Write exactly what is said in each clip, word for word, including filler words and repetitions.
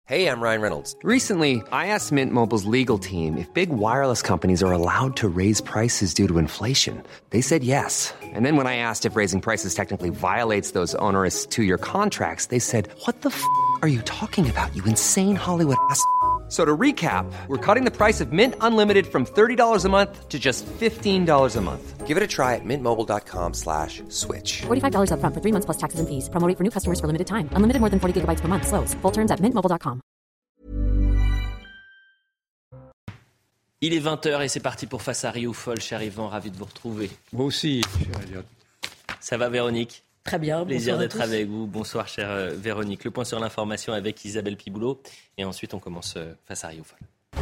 Hey, I'm Ryan Reynolds. Recently, I asked Mint Mobile's legal team if big wireless companies are allowed to raise prices due to inflation. They said yes. And then when I asked if raising prices technically violates those onerous two-year contracts, they said, what the f*** are you talking about, you insane Hollywood ass f- So to recap, we're cutting the price of Mint Unlimited from thirty dollars a month to just fifteen dollars a month. Give it a try at mintmobile.com slash switch. forty-five dollars up front for three months plus taxes and fees. Promo rate for new customers for limited time. Unlimited more than forty gigabytes per month. Slows full terms at mint mobile dot com. Il est vingt heures et c'est parti pour Face à Rioufol. Cher Yvan, ravi de vous retrouver. Moi aussi, cher Elliot. Ça va, Véronique ? Très bien, plaisir d'être tous. avec vous. Bonsoir, chère euh, Véronique. Le point sur l'information avec Isabelle Piboulot. Et ensuite, on commence euh, Face à Rioufol.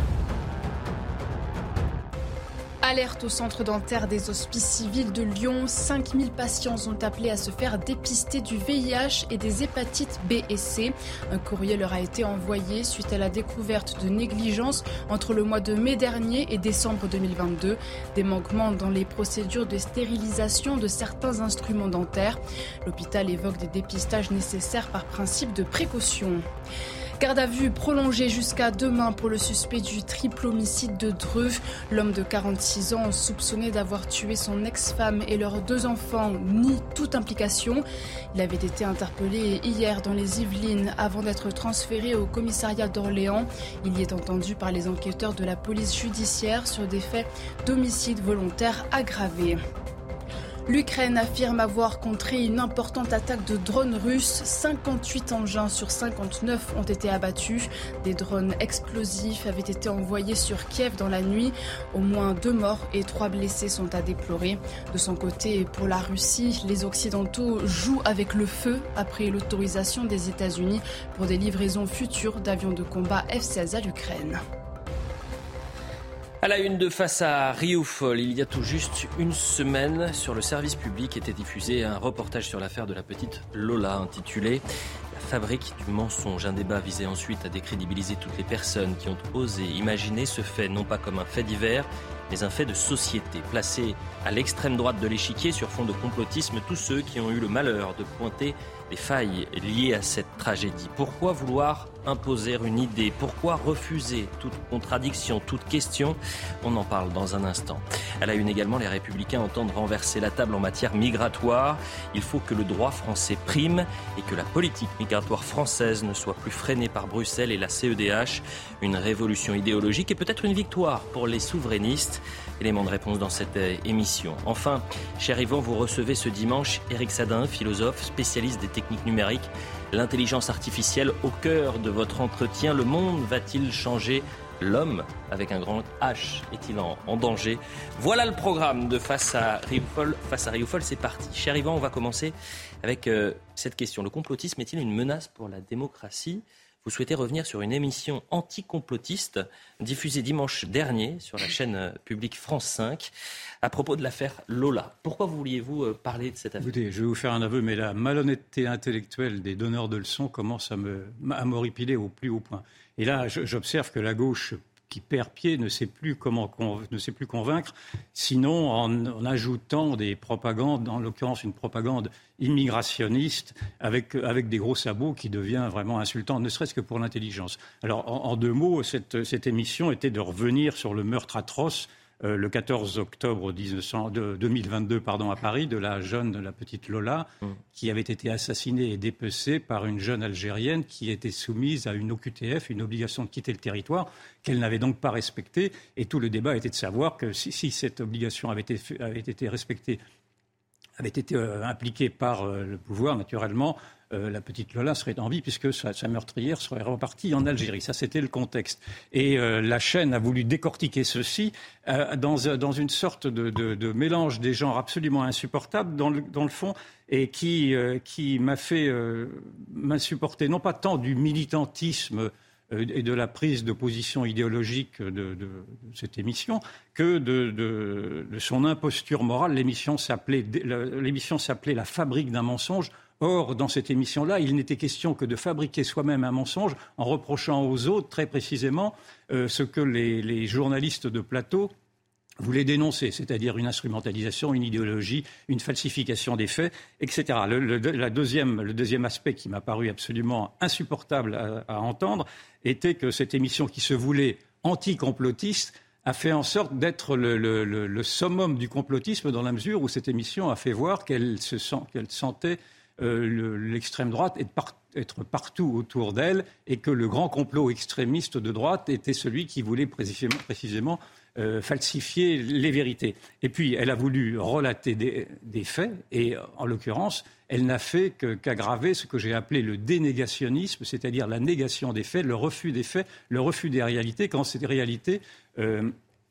Alerte au centre dentaire des Hospices civils de Lyon. cinq mille patients sont appelés à se faire dépister du V I H et des hépatites B et C. Un courrier leur a été envoyé suite à la découverte de négligences entre le mois de mai dernier et décembre deux mille vingt-deux. Des manquements dans les procédures de stérilisation de certains instruments dentaires. L'hôpital évoque des dépistages nécessaires par principe de précaution. Garde à vue prolongée jusqu'à demain pour le suspect du triple homicide de Dreux. L'homme de quarante-six ans, soupçonné d'avoir tué son ex-femme et leurs deux enfants, nie toute implication. Il avait été interpellé hier dans les Yvelines avant d'être transféré au commissariat d'Orléans. Il y est entendu par les enquêteurs de la police judiciaire sur des faits d'homicide volontaire aggravé. L'Ukraine affirme avoir contré une importante attaque de drones russes. cinquante-huit engins sur cinquante-neuf ont été abattus. Des drones explosifs avaient été envoyés sur Kiev dans la nuit. Au moins deux morts et trois blessés sont à déplorer. De son côté, pour la Russie, les Occidentaux jouent avec le feu après l'autorisation des États-Unis pour des livraisons futures d'avions de combat F seize à l'Ukraine. À la une de Face à Rioufol, il y a tout juste une semaine, sur le service public était diffusé un reportage sur l'affaire de la petite Lola intitulé « La fabrique du mensonge ». Un débat visait ensuite à décrédibiliser toutes les personnes qui ont osé imaginer ce fait non pas comme un fait divers, mais un fait de société. Placé à l'extrême droite de l'échiquier sur fond de complotisme, tous ceux qui ont eu le malheur de pointer les failles liées à cette tragédie. Pourquoi vouloir imposer une idée ? Pourquoi refuser toute contradiction, toute question ? On en parle dans un instant. À la une également, les Républicains entendent renverser la table en matière migratoire. Il faut que le droit français prime et que la politique migratoire française ne soit plus freinée par Bruxelles et la C E D H. Une révolution idéologique et peut-être une victoire pour les souverainistes. Élément de réponse dans cette émission. Enfin, cher Yvan, vous recevez ce dimanche Éric Sadin, philosophe, spécialiste des techniques numériques. L'intelligence artificielle au cœur de votre entretien. Le monde va-t-il changer ? L'homme, avec un grand H, est-il en, en danger ? Voilà le programme de Face à Rioufol. Face à Rioufol, c'est parti. Cher Yvan, on va commencer avec euh, cette question. Le complotisme est-il une menace pour la démocratie ? Vous souhaitez revenir sur une émission anti-complotiste diffusée dimanche dernier sur la chaîne publique France cinq à propos de l'affaire Lola. Pourquoi vouliez-vous parler de cette affaire ? Écoutez, je vais vous faire un aveu, mais la malhonnêteté intellectuelle des donneurs de leçons commence à, me, à m'horripiler au plus haut point. Et là, j'observe que la gauche qui perd pied ne sait plus comment ne sait plus convaincre, sinon en, en ajoutant des propagandes, en l'occurrence une propagande immigrationniste avec, avec des gros sabots qui devient vraiment insultant, ne serait-ce que pour l'intelligence. Alors en, en deux mots, cette, cette émission était de revenir sur le meurtre atroce euh, le quatorze octobre deux mille vingt-deux pardon, à Paris, de la jeune, de la petite Lola, mmh. qui avait été assassinée et dépecée par une jeune Algérienne qui était soumise à une O Q T F, une obligation de quitter le territoire, qu'elle n'avait donc pas respectée. Et tout le débat était de savoir que si, si cette obligation avait été, avait été respectée, avait été euh, impliquée par euh, le pouvoir, naturellement, euh, la petite Lola serait en vie puisque sa, sa meurtrière serait repartie en Algérie. Ça, c'était le contexte. Et euh, la chaîne a voulu décortiquer ceci euh, dans, dans une sorte de, de, de mélange des genres absolument insupportable dans le, dans le fond et qui, euh, qui m'a fait euh, m'insupporter non pas tant du militantisme et de la prise de position idéologique de, de, de cette émission, que de, de, de son imposture morale. L'émission s'appelait, l'émission s'appelait « La fabrique d'un mensonge ». Or, dans cette émission-là, il n'était question que de fabriquer soi-même un mensonge en reprochant aux autres, très précisément, euh, ce que les, les journalistes de plateau voulait dénoncer, c'est-à-dire une instrumentalisation, une idéologie, une falsification des faits, et cetera. Le, le, la deuxième, le deuxième aspect qui m'a paru absolument insupportable à, à entendre était que cette émission qui se voulait anti-complotiste a fait en sorte d'être le, le, le, le summum du complotisme dans la mesure où cette émission a fait voir qu'elle, se sent, qu'elle sentait euh, le, l'extrême droite être, par, être partout autour d'elle et que le grand complot extrémiste de droite était celui qui voulait précisément, précisément euh, falsifier les vérités. Et puis, elle a voulu relater des, des faits et, en l'occurrence, elle n'a fait que, qu'aggraver ce que j'ai appelé le dénégationnisme, c'est-à-dire la négation des faits, le refus des faits, le refus des réalités, quand ces réalités euh,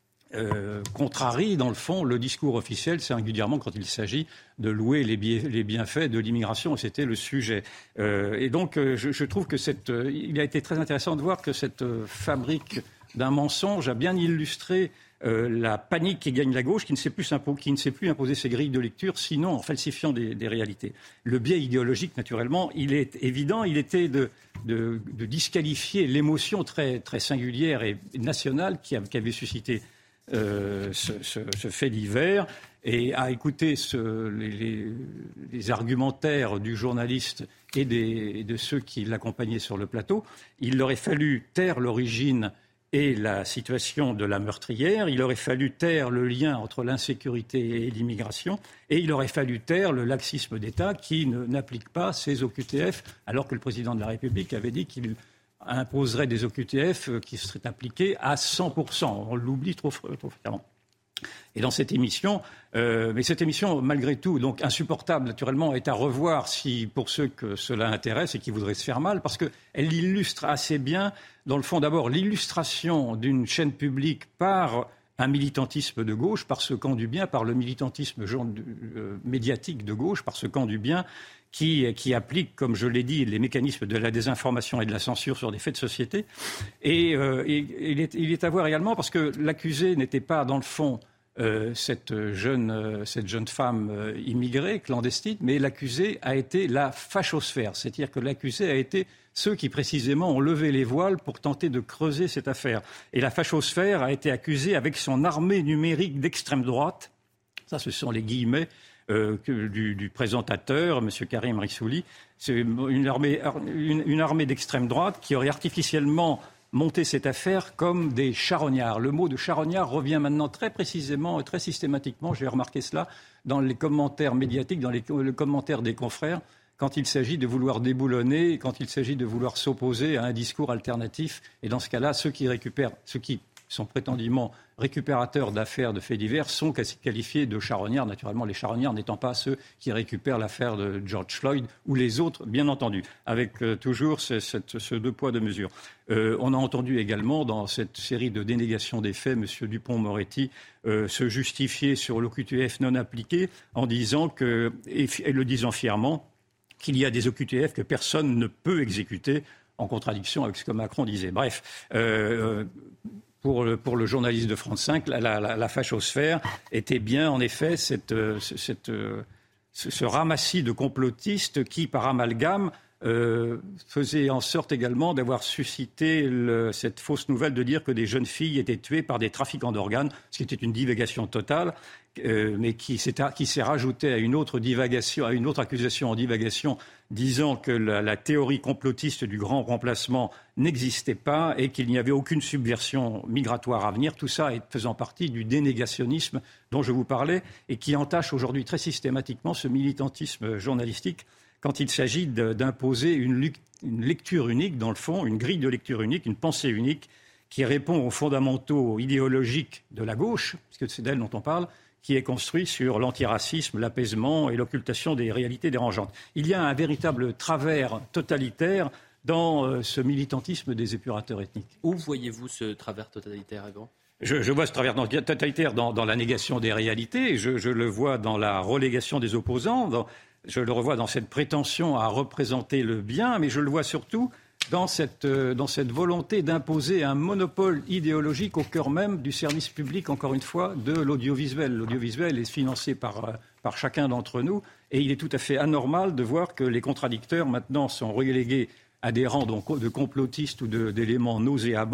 euh, contrarient, dans le fond, le discours officiel, singulièrement quand il s'agit de louer les, bi- les bienfaits de l'immigration, et c'était le sujet. Euh, et donc, euh, je, je trouve que cette, euh, il a été très intéressant de voir que cette euh, fabrique d'un mensonge a bien illustré Euh, la panique qui gagne la gauche, qui ne sait plus, impo- qui ne sait plus imposer ses grilles de lecture, sinon en falsifiant des, des réalités. Le biais idéologique, naturellement, il est évident. Il était de, de, de disqualifier l'émotion très, très singulière et nationale qui, a, qui avait suscité euh, ce, ce, ce fait divers. Et à écouter ce, les, les, les argumentaires du journaliste et, des, et de ceux qui l'accompagnaient sur le plateau, il aurait fallu taire l'origine et la situation de la meurtrière, il aurait fallu taire le lien entre l'insécurité et l'immigration, et il aurait fallu taire le laxisme d'État qui ne, n'applique pas ces O Q T F, alors que le président de la République avait dit qu'il imposerait des O Q T F qui seraient appliqués à cent pour cent. On l'oublie trop, trop fréquemment. Et dans cette émission, euh, mais cette émission, malgré tout, donc insupportable, naturellement, est à revoir si, pour ceux que cela intéresse et qui voudraient se faire mal, parce qu'elle illustre assez bien, dans le fond, d'abord, l'illustration d'une chaîne publique par un militantisme de gauche, par ce camp du bien, par le militantisme genre, euh, médiatique de gauche, par ce camp du bien, qui, qui applique, comme je l'ai dit, les mécanismes de la désinformation et de la censure sur des faits de société. Et, euh, et, et il, est, il est à voir également parce que l'accusé n'était pas, dans le fond, Euh, cette, jeune, euh, cette jeune femme euh, immigrée, clandestine, mais l'accusé a été la fachosphère. C'est-à-dire que l'accusé a été ceux qui, précisément, ont levé les voiles pour tenter de creuser cette affaire. Et la fachosphère a été accusée avec son armée numérique d'extrême droite. Ça, ce sont les guillemets euh, que, du, du présentateur, M. Karim Rissouli. C'est une armée, une, une armée d'extrême droite qui aurait artificiellement monter cette affaire comme des charognards. Le mot de charognard revient maintenant très précisément et très systématiquement, j'ai remarqué cela, dans les commentaires médiatiques, dans les, les commentaires des confrères, quand il s'agit de vouloir déboulonner, quand il s'agit de vouloir s'opposer à un discours alternatif. Et dans ce cas-là, ceux qui récupèrent, ceux qui sont prétendument récupérateurs d'affaires de faits divers sont qualifiés de charognards. Naturellement, les charognards n'étant pas ceux qui récupèrent l'affaire de George Floyd ou les autres, bien entendu, avec euh, toujours ce, cette, ce deux poids, deux mesures. Euh, on a entendu également dans cette série de dénégations des faits M. Dupond-Moretti euh, se justifier sur l'O Q T F non appliqué en disant que, et, et le disant fièrement, qu'il y a des O Q T F que personne ne peut exécuter, en contradiction avec ce que Macron disait. Bref, euh, Pour le, pour le journaliste de France cinq, la, la, la fachosphère était bien, en effet, cette, cette, ce, ce ramassis de complotistes qui, par amalgame, euh, faisait en sorte également d'avoir suscité le, cette fausse nouvelle de dire que des jeunes filles étaient tuées par des trafiquants d'organes, ce qui était une divagation totale, euh, mais qui s'est, qui s'est rajoutée à une autre divagation, à une autre accusation en divagation, disant que la, la théorie complotiste du grand remplacement n'existait pas et qu'il n'y avait aucune subversion migratoire à venir. Tout ça est faisant partie du dénégationnisme dont je vous parlais et qui entache aujourd'hui très systématiquement ce militantisme journalistique quand il s'agit de, d'imposer une, une lecture unique, dans le fond, une grille de lecture unique, une pensée unique qui répond aux fondamentaux idéologiques de la gauche, puisque c'est d'elle dont on parle, qui est construit sur l'antiracisme, l'apaisement et l'occultation des réalités dérangeantes. Il y a un véritable travers totalitaire dans euh, ce militantisme des épurateurs ethniques. Où voyez-vous ce travers totalitaire, Yvan ? Je, je vois ce travers totalitaire dans, dans la négation des réalités, je, je le vois dans la relégation des opposants, dans, je le revois dans cette prétention à représenter le bien, mais je le vois surtout dans cette, euh, dans cette volonté d'imposer un monopole idéologique au cœur même du service public, encore une fois, de l'audiovisuel. L'audiovisuel est financé par, euh, par chacun d'entre nous et il est tout à fait anormal de voir que les contradicteurs maintenant sont relégués à des rangs donc, de complotistes ou de, d'éléments nauséabonds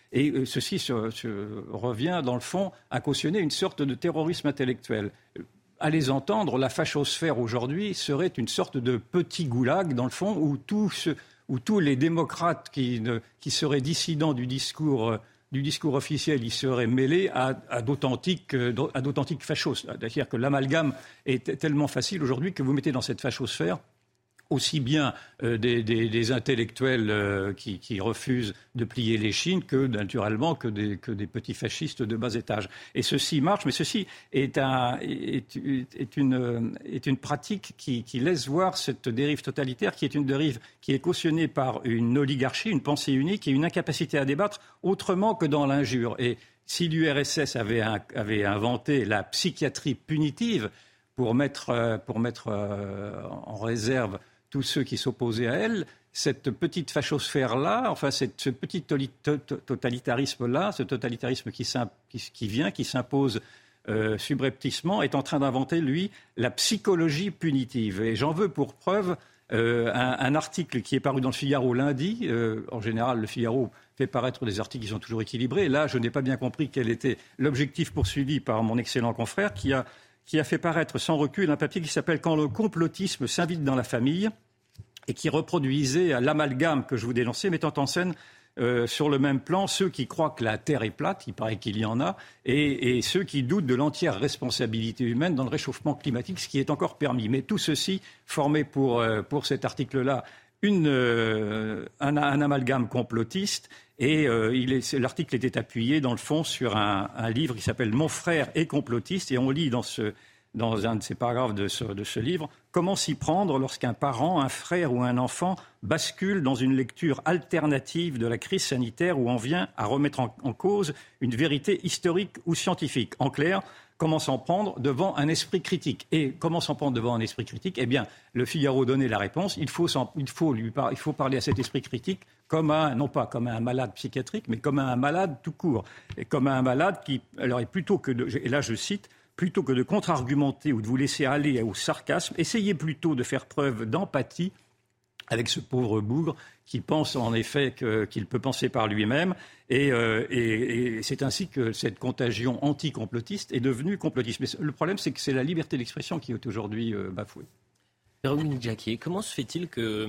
Et euh, ceci se, se revient, dans le fond, à cautionner une sorte de terrorisme intellectuel. À les entendre, la fachosphère aujourd'hui serait une sorte de petit goulag, dans le fond, où, tout ce, où tous les démocrates qui, ne, qui seraient dissidents du discours, du discours officiel, ils seraient mêlés à, à, d'authentiques, à d'authentiques fachos. C'est-à-dire que l'amalgame est tellement facile aujourd'hui que vous mettez dans cette fachosphère aussi bien euh, des, des, des intellectuels euh, qui, qui refusent de plier l'échine que, naturellement, que des, que des petits fascistes de bas étage. Et ceci marche, mais ceci est, un, est, est, une, est une pratique qui, qui laisse voir cette dérive totalitaire, qui est une dérive qui est cautionnée par une oligarchie, une pensée unique et une incapacité à débattre autrement que dans l'injure. Et si l'U R S S avait, un, avait inventé la psychiatrie punitive pour mettre, pour mettre euh, en réserve tous ceux qui s'opposaient à elle, cette petite fachosphère-là, enfin cette, ce petit totalitarisme-là, ce totalitarisme qui, qui, qui vient, qui s'impose euh, subrepticement, est en train d'inventer, lui, la psychologie punitive. Et j'en veux pour preuve euh, un, un article qui est paru dans le Figaro lundi. Euh, en général, le Figaro fait paraître des articles qui sont toujours équilibrés. Là, je n'ai pas bien compris quel était l'objectif poursuivi par mon excellent confrère qui a qui a fait paraître sans recul un papier qui s'appelle « Quand le complotisme s'invite dans la famille » et qui reproduisait l'amalgame que je vous dénonçais, mettant en scène euh, sur le même plan ceux qui croient que la Terre est plate, il paraît qu'il y en a, et, et ceux qui doutent de l'entière responsabilité humaine dans le réchauffement climatique, ce qui est encore permis. Mais tout ceci formait pour, euh, pour cet article-là une, euh, un, un amalgame complotiste. Et euh, il est, l'article était appuyé, dans le fond, sur un, un livre qui s'appelle « Mon frère est complotiste ». Et on lit dans, ce, dans un de ces paragraphes de ce, de ce livre « Comment s'y prendre lorsqu'un parent, un frère ou un enfant bascule dans une lecture alternative de la crise sanitaire où on vient à remettre en, en cause une vérité historique ou scientifique ?» En clair, comment s'en prendre devant un esprit critique. Et comment s'en prendre devant un esprit critique ? Eh bien, le Figaro donnait la réponse. Il faut, il faut, lui par, il faut parler à cet esprit critique comme un, non pas comme un malade psychiatrique, mais comme un malade tout court. Et comme un malade qui, alors, plutôt que de, et là je cite, plutôt que de contre-argumenter ou de vous laisser aller au sarcasme, essayez plutôt de faire preuve d'empathie avec ce pauvre bougre qui pense en effet que, qu'il peut penser par lui-même. Et, euh, et, et c'est ainsi que cette contagion anti-complotiste est devenue complotiste. Mais le problème, c'est que c'est la liberté d'expression qui est aujourd'hui euh, bafouée. Véronique Jacquier, comment se fait-il que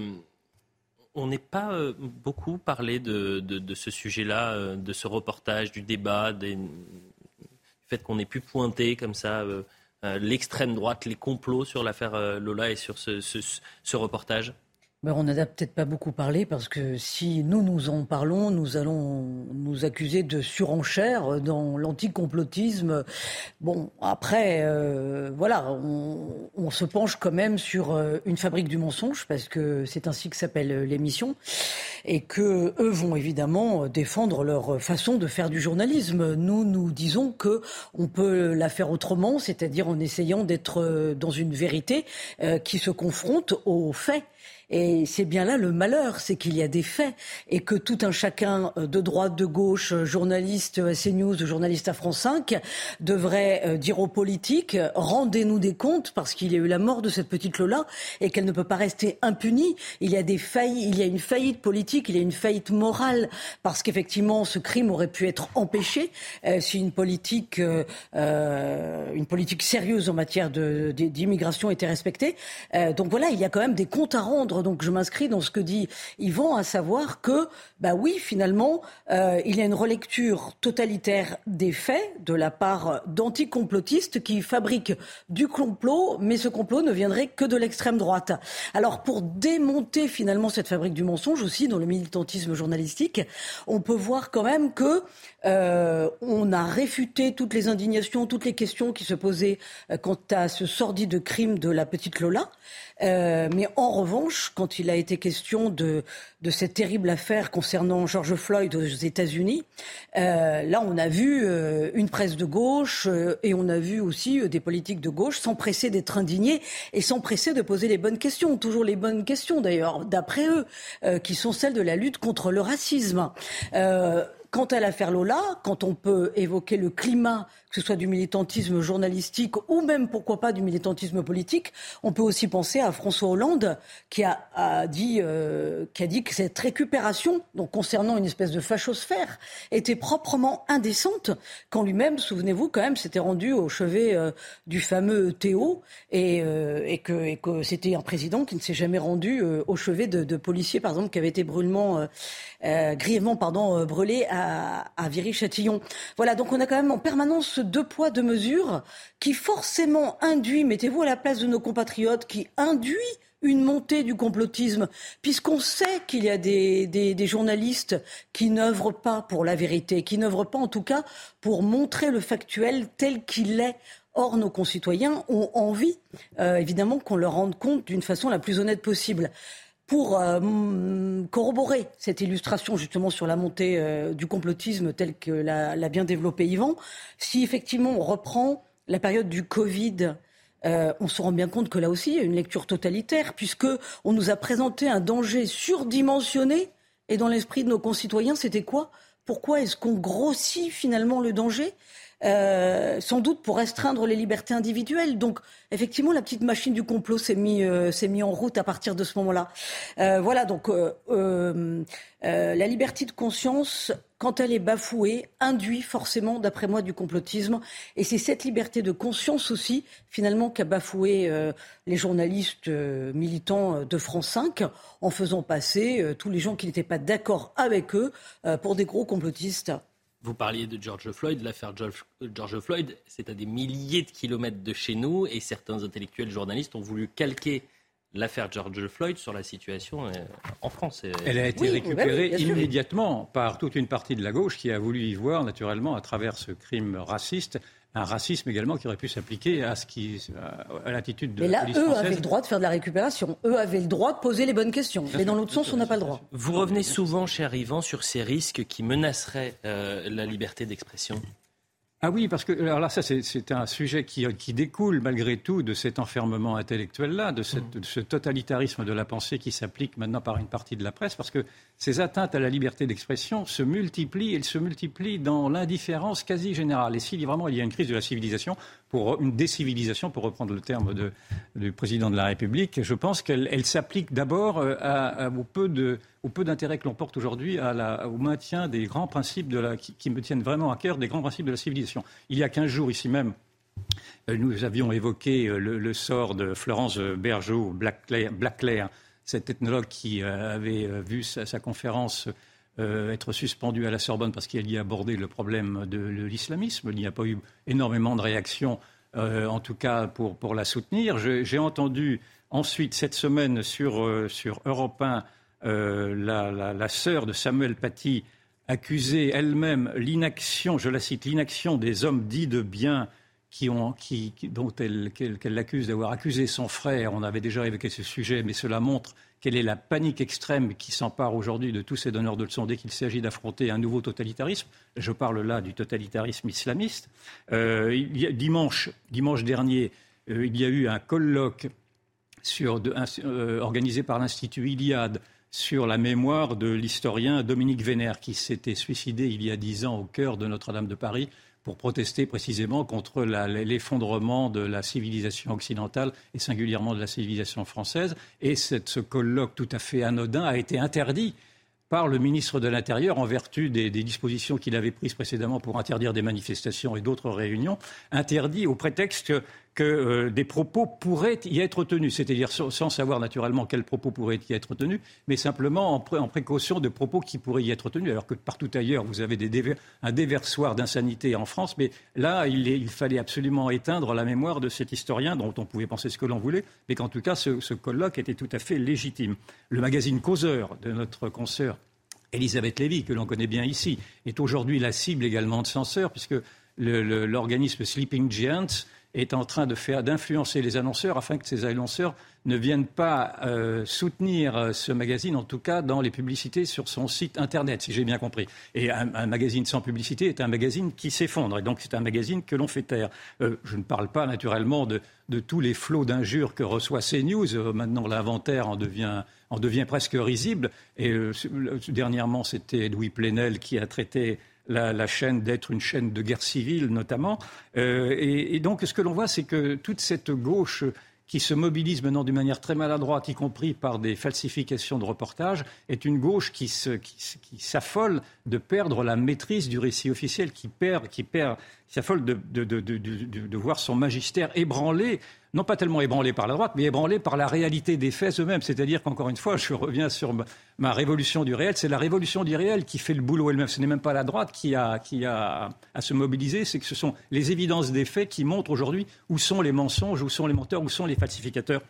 on n'ait pas euh, beaucoup parlé de, de, de ce sujet-là, euh, de ce reportage, du débat, des, du fait qu'on ait pu pointer comme ça euh, euh, l'extrême droite, les complots sur l'affaire euh, Lola et sur ce, ce, ce reportage ? Ben, on n'en a peut-être pas beaucoup parlé parce que si nous nous en parlons, nous allons nous accuser de surenchère dans l'anticomplotisme. Bon, après, euh, voilà, on, on se penche quand même sur une fabrique du mensonge parce que c'est ainsi que s'appelle l'émission et que eux vont évidemment défendre leur façon de faire du journalisme. Nous, nous disons que on peut la faire autrement, c'est-à-dire en essayant d'être dans une vérité euh, qui se confronte aux faits. Et c'est bien là le malheur, c'est qu'il y a des faits et que tout un chacun de droite, de gauche, journaliste à CNews, journaliste à France cinq, devrait dire aux politiques « rendez-nous des comptes parce qu'il y a eu la mort de cette petite Lola et qu'elle ne peut pas rester impunie. Il y a des failles, il y a une faillite politique, il y a une faillite morale parce qu'effectivement ce crime aurait pu être empêché euh, si une politique, euh, euh, une politique sérieuse en matière de, de, d'immigration était respectée. Euh, donc voilà, il y a quand même des comptes à rendre. Donc je m'inscris dans ce que dit Yvan, à savoir que, bah oui, finalement, euh, il y a une relecture totalitaire des faits de la part d'anticomplotistes qui fabriquent du complot, mais ce complot ne viendrait que de l'extrême droite. Alors pour démonter finalement cette fabrique du mensonge aussi dans le militantisme journalistique, on peut voir quand même que euh, on a réfuté toutes les indignations, toutes les questions qui se posaient euh, quant à ce sordide crime de la petite Lola. Euh, mais en revanche, quand il a été question de, de cette terrible affaire concernant George Floyd aux États-Unis, euh, là on a vu euh, une presse de gauche euh, et on a vu aussi euh, des politiques de gauche s'empresser d'être indignés et s'empresser de poser les bonnes questions, toujours les bonnes questions d'ailleurs, d'après eux, euh, qui sont celles de la lutte contre le racisme. Euh, quant à l'affaire Lola, quand on peut évoquer le climat, que ce soit du militantisme journalistique ou même, pourquoi pas, du militantisme politique, on peut aussi penser à François Hollande qui a, a, dit, euh, qui a dit que cette récupération, donc concernant une espèce de fachosphère, était proprement indécente quand lui-même, souvenez-vous, quand même, s'était rendu au chevet euh, du fameux Théo et, euh, et, que, et que c'était un président qui ne s'est jamais rendu euh, au chevet de, de policiers, par exemple, qui avaient été brûlement, euh, euh, grièvement pardon, euh, brûlés à, à Viry-Châtillon. Voilà, donc on a quand même en permanence deux poids, deux mesures qui forcément induit, mettez-vous à la place de nos compatriotes, qui induit une montée du complotisme, puisqu'on sait qu'il y a des, des, des journalistes qui n'œuvrent pas pour la vérité, qui n'œuvrent pas en tout cas pour montrer le factuel tel qu'il est. Or, nos concitoyens ont envie, euh, évidemment, qu'on leur rende compte d'une façon la plus honnête possible. Pour euh, corroborer cette illustration justement sur la montée euh, du complotisme telle que l'a, l'a bien développé Yvan, si effectivement on reprend la période du Covid, euh, on se rend bien compte que là aussi il y a une lecture totalitaire puisque on nous a présenté un danger surdimensionné et dans l'esprit de nos concitoyens c'était quoi ? Pourquoi est-ce qu'on grossit finalement le danger ? Euh, sans doute pour restreindre les libertés individuelles. Donc, effectivement, la petite machine du complot s'est mise euh, s'est mis en route à partir de ce moment-là. Euh, voilà, donc euh, euh, euh, la liberté de conscience, quand elle est bafouée, induit forcément, d'après moi, du complotisme. Et c'est cette liberté de conscience aussi, finalement, qu'a bafoué euh, les journalistes euh, militants de France cinq, en faisant passer euh, tous les gens qui n'étaient pas d'accord avec eux euh, pour des gros complotistes. Vous parliez de George Floyd, l'affaire George, George Floyd, c'est à des milliers de kilomètres de chez nous et certains intellectuels journalistes ont voulu calquer l'affaire George Floyd sur la situation euh, en France. Elle a été oui, récupérée oui, immédiatement par toute une partie de la gauche qui a voulu y voir naturellement à travers ce crime raciste un racisme également qui aurait pu s'appliquer à ce qui à l'attitude de mais la police française. Mais là, eux avaient le droit de faire de la récupération. Eux avaient le droit de poser les bonnes questions. Bien mais dans l'autre sens, on n'a pas le droit. Vous revenez souvent, cher Yvan, sur ces risques qui menaceraient euh, la liberté d'expression. Ah oui, parce que alors là, ça, c'est, c'est un sujet qui, qui découle malgré tout de cet enfermement intellectuel-là, de, cette, de ce totalitarisme de la pensée qui s'applique maintenant par une partie de la presse, parce que ces atteintes à la liberté d'expression se multiplient, elles se multiplient dans l'indifférence quasi générale. Et si vraiment il y a une crise de la civilisation, pour une décivilisation, pour reprendre le terme de, du président de la République, je pense qu'elle elle s'applique d'abord à, à, au, peu de, au peu d'intérêt que l'on porte aujourd'hui à la, au maintien des grands principes de la, qui, qui me tiennent vraiment à cœur, des grands principes de la civilisation. Il y a quinze jours, ici même, nous avions évoqué le, le sort de Florence Bergeau, Blackler, cette ethnologue qui avait vu sa, sa conférence euh, être suspendue à la Sorbonne parce qu'elle y a abordé le problème de, de l'islamisme. Il n'y a pas eu énormément de réactions, euh, en tout cas pour, pour la soutenir. Je, j'ai entendu ensuite cette semaine sur, euh, sur Europe un euh, la, la, la sœur de Samuel Paty accuser elle-même l'inaction, je la cite, l'inaction des hommes dits de bien qui ont, qui, qui, dont elle, qu'elle, qu'elle l'accuse d'avoir accusé son frère. On avait déjà évoqué ce sujet, mais cela montre quelle est la panique extrême qui s'empare aujourd'hui de tous ces donneurs de leçons dès qu'il s'agit d'affronter un nouveau totalitarisme. Je parle là du totalitarisme islamiste. Euh, il y a, dimanche, dimanche dernier, euh, il y a eu un colloque sur, de, un, euh, organisé par l'Institut Iliade sur la mémoire de l'historien Dominique Vénère, qui s'était suicidé il y a dix ans au cœur de Notre-Dame de Paris pour protester précisément contre la, l'effondrement de la civilisation occidentale et singulièrement de la civilisation française. Et cette, ce colloque tout à fait anodin a été interdit par le ministre de l'Intérieur en vertu des, des dispositions qu'il avait prises précédemment pour interdire des manifestations et d'autres réunions, interdit au prétexte que, que euh, des propos pourraient y être tenus, c'est-à-dire sans, sans savoir naturellement quels propos pourraient y être tenus, mais simplement en, pré, en précaution de propos qui pourraient y être tenus, alors que partout ailleurs vous avez des déver, un déversoir d'insanité en France, mais là il, est, il fallait absolument éteindre la mémoire de cet historien dont on pouvait penser ce que l'on voulait, mais qu'en tout cas ce, ce colloque était tout à fait légitime. Le magazine Causeur de notre consoeur Elisabeth Lévy, que l'on connaît bien ici, est aujourd'hui la cible également de censeurs, puisque le, le, l'organisme Sleeping Giants est en train de faire, d'influencer les annonceurs afin que ces annonceurs ne viennent pas euh, soutenir ce magazine, en tout cas dans les publicités sur son site internet, si j'ai bien compris. Et un, un magazine sans publicité est un magazine qui s'effondre, et donc c'est un magazine que l'on fait taire. Euh, je ne parle pas naturellement de, de tous les flots d'injures que reçoit CNews. Euh, maintenant, l'inventaire en devient, en devient presque risible. Et euh, dernièrement, c'était Louis Plenel qui a traité La, la chaîne d'être une chaîne de guerre civile, notamment. Euh, et, et donc, ce que l'on voit, c'est que toute cette gauche qui se mobilise maintenant d'une manière très maladroite, y compris par des falsifications de reportages, est une gauche qui, se, qui, qui s'affole de perdre la maîtrise du récit officiel, qui perd, qui perd, qui s'affole de, de, de, de, de, de voir son magistère ébranlé, non pas tellement ébranlé par la droite, mais ébranlé par la réalité des faits eux-mêmes. C'est-à-dire qu'encore une fois, je reviens sur ma, ma révolution du réel, c'est la révolution du réel qui fait le boulot elle-même. Ce n'est même pas la droite qui a, qui a à se mobiliser, c'est que ce sont les évidences des faits qui montrent aujourd'hui où sont les mensonges, où sont les menteurs, où sont les falsificateurs.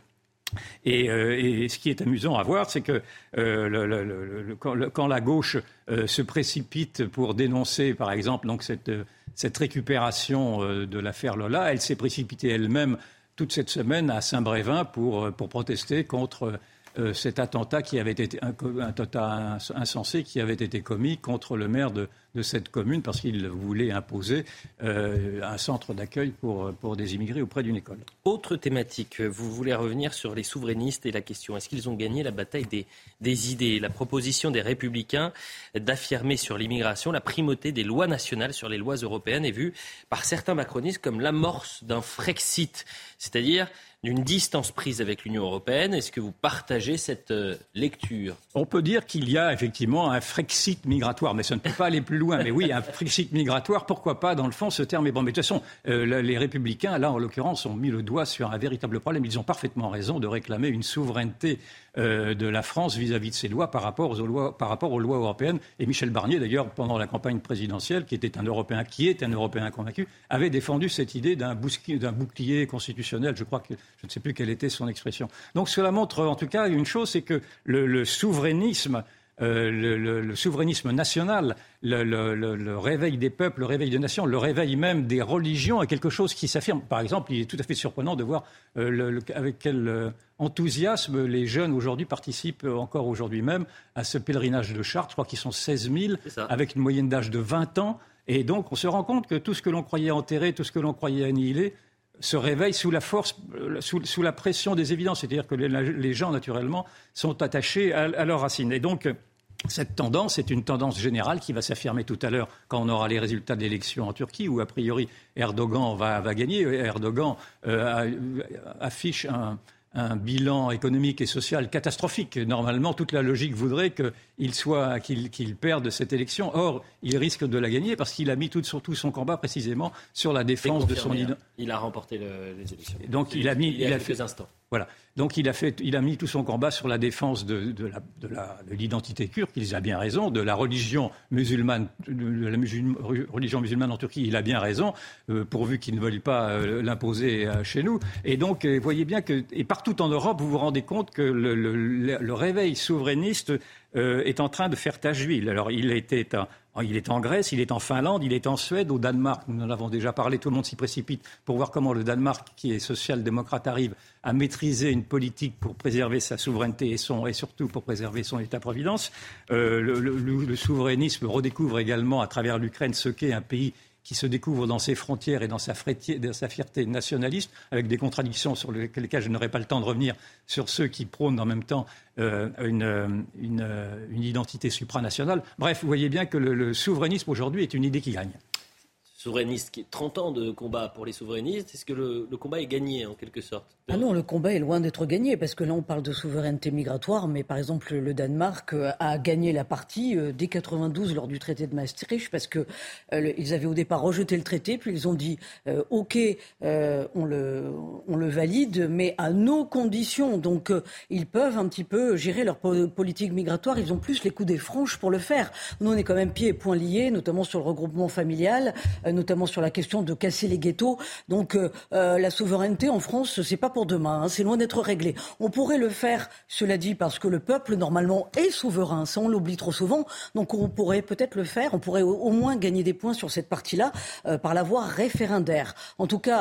Et, euh, et ce qui est amusant à voir, c'est que euh, le, le, le, le, quand, le, quand la gauche euh, se précipite pour dénoncer, par exemple, donc cette, cette récupération euh, de l'affaire Lola, elle s'est précipitée elle-même toute cette semaine à Saint-Brévin pour, pour protester contre euh, cet attentat qui avait été un, un attentat insensé qui avait été commis contre le maire de, de cette commune parce qu'il voulait imposer euh, un centre d'accueil pour, pour des immigrés auprès d'une école. Autre thématique, vous voulez revenir sur les souverainistes et la question, est-ce qu'ils ont gagné la bataille des, des idées ? La proposition des Républicains d'affirmer sur l'immigration la primauté des lois nationales sur les lois européennes est vue par certains macronistes comme l'amorce d'un Frexit, c'est-à-dire d'une distance prise avec l'Union européenne. Est-ce que vous partagez cette euh, lecture ? On peut dire qu'il y a effectivement un Frexit migratoire, mais ça ne peut pas aller plus loin. Mais oui, un Frexit migratoire, pourquoi pas ? Dans le fond, ce terme est bon. Mais de toute façon, euh, les Républicains, là, en l'occurrence, ont mis le doigt sur un véritable problème. Ils ont parfaitement raison de réclamer une souveraineté euh, de la France vis-à-vis de ses lois par rapport aux lois, par rapport aux lois européennes. Et Michel Barnier, d'ailleurs, pendant la campagne présidentielle, qui était un Européen, qui est un Européen convaincu, avait défendu cette idée d'un bouclier, d'un bouclier constitutionnel. Je crois que je ne sais plus quelle était son expression. Donc cela montre en tout cas une chose, c'est que le, le souverainisme, euh, le, le, le souverainisme national, le, le, le, le réveil des peuples, le réveil des nations, le réveil même des religions est quelque chose qui s'affirme. Par exemple, il est tout à fait surprenant de voir euh, le, le, avec quel euh, enthousiasme les jeunes aujourd'hui participent encore aujourd'hui même à ce pèlerinage de Chartres. Je crois qu'ils sont seize mille, avec une moyenne d'âge de vingt ans. Et donc on se rend compte que tout ce que l'on croyait enterré, tout ce que l'on croyait annihilé, se réveille sous la force, sous, sous la pression des évidences. C'est-à-dire que les, les gens, naturellement, sont attachés à, à leurs racines. Et donc, cette tendance est une tendance générale qui va s'affirmer tout à l'heure quand on aura les résultats de l'élection en Turquie, où, a priori, Erdogan va, va gagner. Erdogan euh, affiche un... un bilan économique et social catastrophique. Normalement, toute la logique voudrait qu'il soit, qu'il, qu'il perde cette élection. Or, il risque de la gagner parce qu'il a mis tout, surtout son combat précisément sur la défense de son identité. Il a remporté le, les élections. Donc, il a mis, il, il a, il a a quelques fait, instants. Voilà. Donc, il a fait, il a mis tout son combat sur la défense de, de, la, de, la, de l'identité kurde. Il a bien raison. De la religion musulmane, de la musulmane, religion musulmane en Turquie, il a bien raison, euh, pourvu qu'ils ne veulent pas euh, l'imposer euh, chez nous. Et donc, vous euh, voyez bien que, et partout en Europe, vous vous rendez compte que le, le, le, le réveil souverainiste euh, est en train de faire tache d'huile. Alors, il était un, Il est en Grèce, il est en Finlande, il est en Suède, au Danemark. Nous en avons déjà parlé, tout le monde s'y précipite pour voir comment le Danemark, qui est social-démocrate, arrive à maîtriser une politique pour préserver sa souveraineté et, son, et surtout pour préserver son État-providence. Euh, le, le, le souverainisme redécouvre également à travers l'Ukraine ce qu'est un pays qui se découvre dans ses frontières et dans sa, frétier, dans sa fierté nationaliste, avec des contradictions sur lesquelles je n'aurai pas le temps de revenir, sur ceux qui prônent en même temps euh, une, une, une identité supranationale. Bref, vous voyez bien que le, le souverainisme aujourd'hui est une idée qui gagne. Souverainiste, qui est trente ans de combat pour les souverainistes, est-ce que le, le combat est gagné en quelque sorte ? Ah non, le combat est loin d'être gagné, parce que là on parle de souveraineté migratoire, mais par exemple le Danemark a gagné la partie dès quatre-vingt-douze lors du traité de Maastricht, parce que euh, ils avaient au départ rejeté le traité, puis ils ont dit euh, ok, euh, on le on le valide, mais à nos conditions. Donc euh, ils peuvent un petit peu gérer leur po- politique migratoire. Ils ont plus les coups des franches pour le faire. Nous on est quand même pieds et poings liés, notamment sur le regroupement familial, euh, notamment sur la question de casser les ghettos. Donc euh, euh, la souveraineté en France, c'est pas pour demain, hein, c'est loin d'être réglé. On pourrait le faire, cela dit, parce que le peuple, normalement, est souverain. Ça, on l'oublie trop souvent. Donc, on pourrait peut-être le faire. On pourrait au, au moins gagner des points sur cette partie-là euh, par la voie référendaire. En tout cas,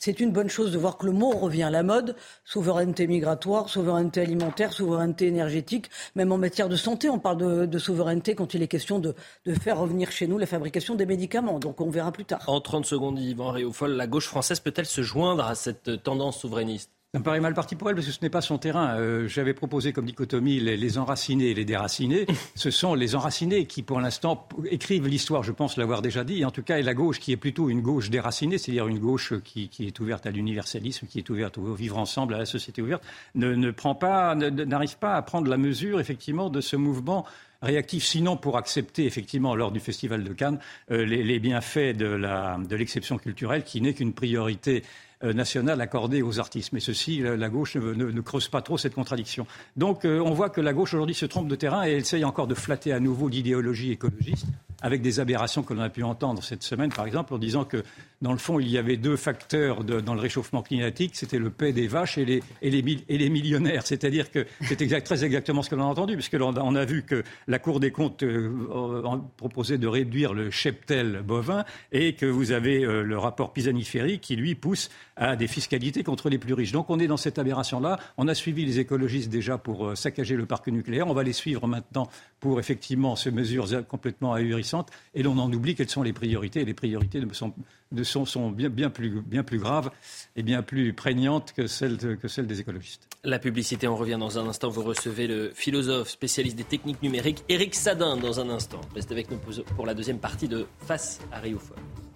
c'est une bonne chose de voir que le mot revient à la mode. Souveraineté migratoire, souveraineté alimentaire, souveraineté énergétique. Même en matière de santé, on parle de, de souveraineté quand il est question de, de faire revenir chez nous la fabrication des médicaments. Donc on verra plus tard. En trente secondes, Yvan Rioufol, la gauche française peut-elle se joindre à cette tendance souverainiste ? Ça me paraît mal parti pour elle parce que ce n'est pas son terrain. Euh, j'avais proposé comme dichotomie les, les enracinés et les déracinés. Ce sont les enracinés qui, pour l'instant, écrivent l'histoire, je pense l'avoir déjà dit. Et en tout cas, et la gauche qui est plutôt une gauche déracinée, c'est-à-dire une gauche qui, qui est ouverte à l'universalisme, qui est ouverte au vivre ensemble, à la société ouverte, ne, ne prend pas, ne, n'arrive pas à prendre la mesure, effectivement, de ce mouvement réactif, sinon pour accepter effectivement lors du Festival de Cannes euh, les, les bienfaits de, la, de l'exception culturelle qui n'est qu'une priorité euh, nationale accordée aux artistes. Mais ceci, la, la gauche ne, ne, ne creuse pas trop cette contradiction. Donc euh, on voit que la gauche aujourd'hui se trompe de terrain et essaye encore de flatter à nouveau l'idéologie écologiste avec des aberrations que l'on a pu entendre cette semaine, par exemple, en disant que dans le fond, il y avait deux facteurs de, dans le réchauffement climatique, c'était le paix des vaches et les, et les, et les millionnaires. C'est-à-dire que c'est exact, très exactement ce que l'on a entendu, puisque l'on on a vu que la Cour des comptes euh, proposait de réduire le cheptel bovin et que vous avez euh, le rapport Pisani-Ferry qui, lui, pousse à des fiscalités contre les plus riches. Donc on est dans cette aberration-là. On a suivi les écologistes déjà pour euh, saccager le parc nucléaire. On va les suivre maintenant pour effectivement ces mesures complètement ahurissantes. Et l'on en oublie quelles sont les priorités. Et les priorités sont... De sont, sont bien, bien, plus, bien plus graves et bien plus prégnantes que celles, de, que celles des écologistes. La publicité, on revient dans un instant. Vous recevez le philosophe spécialiste des techniques numériques, Éric Sadin, dans un instant. Restez avec nous pour la deuxième partie de Face à Rioufol.